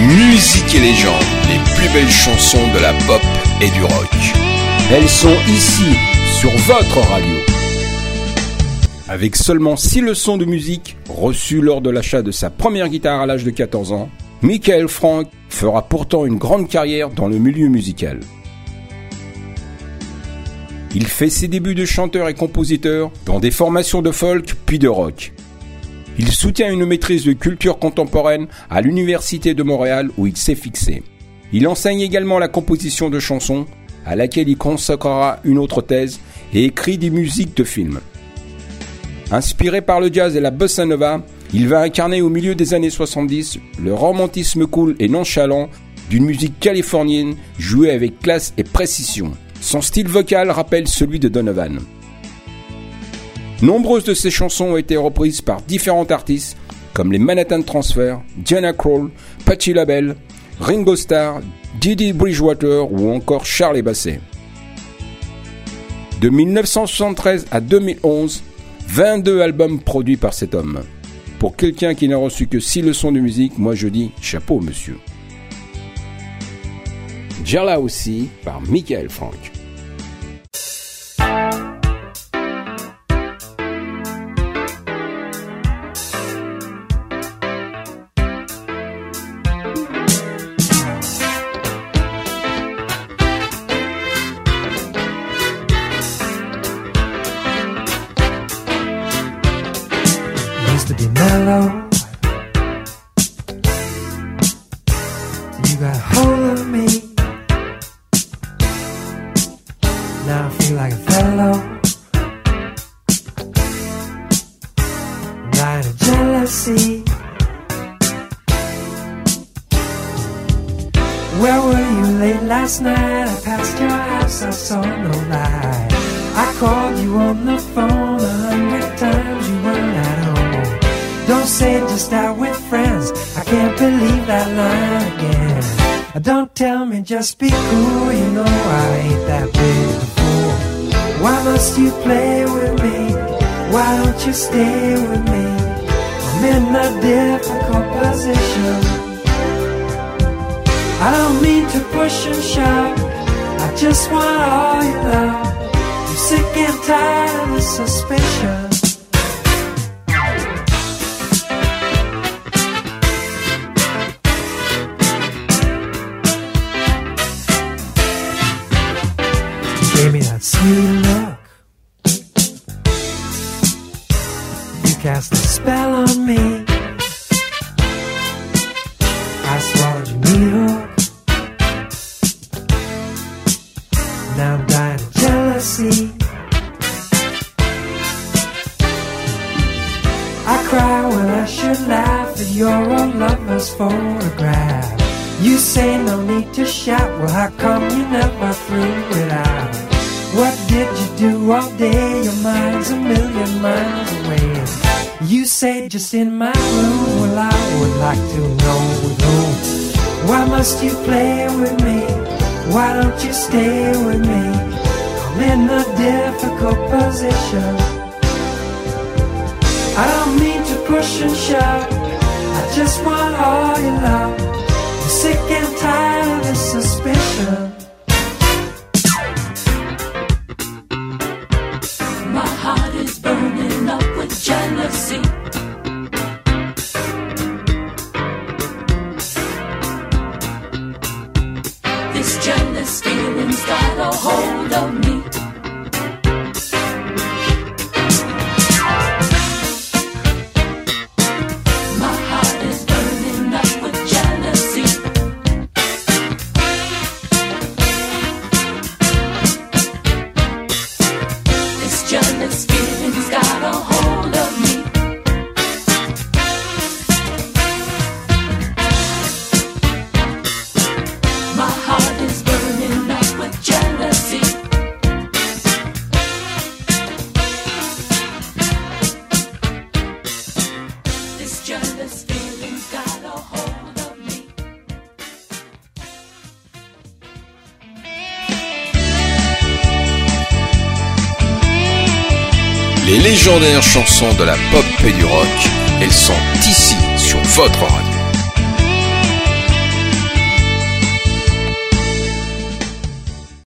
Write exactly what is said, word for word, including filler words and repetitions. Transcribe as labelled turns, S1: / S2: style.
S1: Musique et légende, les plus belles chansons de la pop et du rock.
S2: Elles sont ici, sur votre radio. Avec seulement six leçons de musique reçues lors de l'achat de sa première guitare à l'âge de quatorze ans, Michael Frank fera pourtant une grande carrière dans le milieu musical. Il fait ses débuts de chanteur et compositeur dans des formations de folk puis de rock. Il soutient une maîtrise de culture contemporaine à l'Université de Montréal où il s'est fixé. Il enseigne également la composition de chansons, à laquelle il consacrera une autre thèse, et écrit des musiques de films. Inspiré par le jazz et la bossa nova, il va incarner au milieu des années soixante-dix le romantisme cool et nonchalant d'une musique californienne jouée avec classe et précision. Son style vocal rappelle celui de Donovan. Nombreuses de ses chansons ont été reprises par différents artistes comme les Manhattan Transfer, Diana Krall, Patti LaBelle, Ringo Starr, Didi Bridgewater ou encore Charlie Bassey. De dix-neuf cent soixante-treize à deux mille onze, vingt-deux albums produits par cet homme. Pour quelqu'un qui n'a reçu que six leçons de musique, moi je dis chapeau monsieur. Jalousie par Michael Frank.
S3: To be mellow, you got hold of me. Now I feel like a fellow, dying of jealousy. Where were you late last night? I passed your house, I saw no light. I called you on the phone a hundred times, you weren't at home. Don't say just out with friends, I can't believe that line again. Don't tell me just be cool, you know I ain't that big a fool. Why must you play with me? Why don't you stay with me? I'm in a difficult position. I don't mean to push and shove, I just want all your love. I'm sick and tired of this suspicion. Gave me that sweet look, you cast a spell on me. I swallowed your needle, now I'm dying of jealousy. I cry when I should laugh at your old lover's photograph. You say no need to shout, well how come you never threw it out? What did you do all day? Your mind's a million miles away. You say just in my room, well I would like to know with whom. Why must you play with me? Why don't you stay with me? I'm in a difficult position. I don't mean to push and shove, I just want all your love. I'm sick and tired of this suspicion.
S4: My heart is burning up with jealousy. This jealous feeling's got a hold of me. My heart is burning up with jealousy. This jealous feeling's got a hold of me. My heart is burning up with jealousy. This jealous feeling's got a hold of me.
S1: Les légendaires chansons de la pop et du rock, elles sont ici sur votre radio.